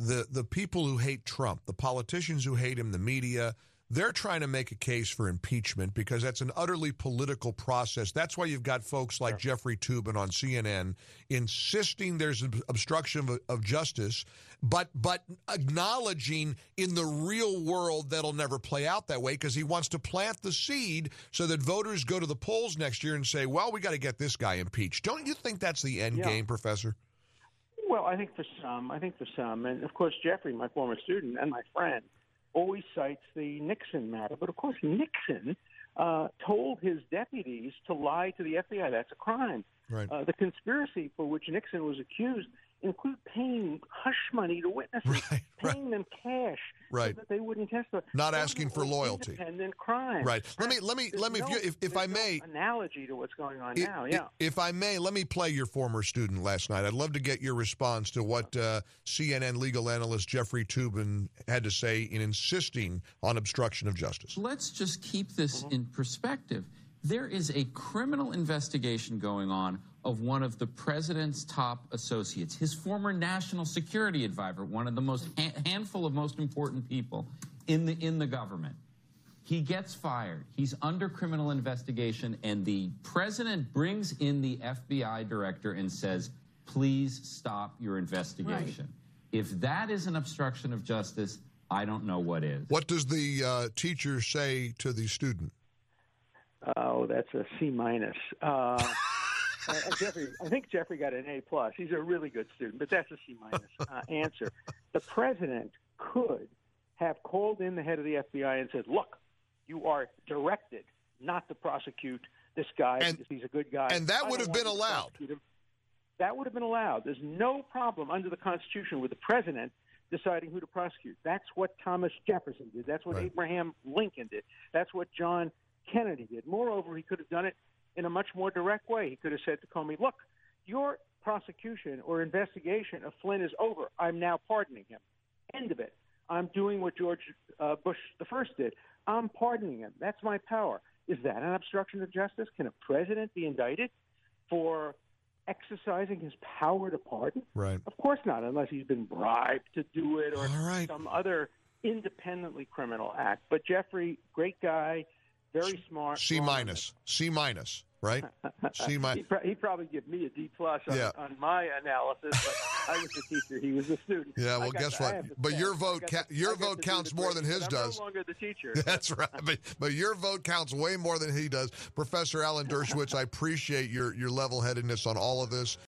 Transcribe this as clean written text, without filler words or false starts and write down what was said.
the people who hate Trump, the politicians who hate him, the media, they're trying to make a case for impeachment because that's an utterly political process. That's why you've got folks like Jeffrey Toobin on CNN insisting there's an obstruction of justice, but acknowledging in the real world that'll never play out that way because he wants to plant the seed so that voters go to the polls next year and say, well, we got to get this guy impeached. Don't you think that's the end game, Professor? Well, I think for some. And, of course, Jeffrey, my former student and my friend, always cites the Nixon matter. But, of course, Nixon told his deputies to lie to the FBI. That's a crime. Right. The conspiracy for which Nixon was accused include paying hush money to witnesses, paying them cash so that they wouldn't testify. Not asking for loyalty. Independent crime. Right. Let me. If I may, analogy to what's going on now. Yeah. If I may, let me play your former student last night. I'd love to get your response to what CNN legal analyst Jeffrey Toobin had to say in insisting on obstruction of justice. Let's just keep this in perspective. There is a criminal investigation going on of one of the president's top associates, his former national security advisor, one of the most handful of most important people in the government. He gets fired. He's under criminal investigation, and the president brings in the FBI director and says, please stop your investigation. Right. If that is an obstruction of justice, I don't know what is. What does the teacher say to the student? Oh, that's a C-. Jeffrey, I think Jeffrey got an A+. He's a really good student, but that's a C- answer. The president could have called in the head of the FBI and said, look, you are directed not to prosecute this guy because he's a good guy. And that would have been allowed. That would have been allowed. There's no problem under the Constitution with the president deciding who to prosecute. That's what Thomas Jefferson did. That's what Abraham Lincoln did. That's what John Kennedy did. Moreover, he could have done it in a much more direct way. He could have said to Comey, look, your prosecution or investigation of Flynn is over. I'm now pardoning him. End of it. I'm doing what George Bush the First did. I'm pardoning him. That's my power. Is that an obstruction of justice? Can a president be indicted for exercising his power to pardon? Right. Of course not, unless he's been bribed to do it or some other independently criminal act. But Jeffrey, great guy, very smart. C-, right? C-. He'd probably give me a D+ on my analysis, but I was a teacher. He was a student. Yeah, well, guess what? But your vote counts more than his does. I'm no longer the teacher. That's right. But your vote counts way more than he does. Professor Alan Dershowitz, I appreciate your level-headedness on all of this.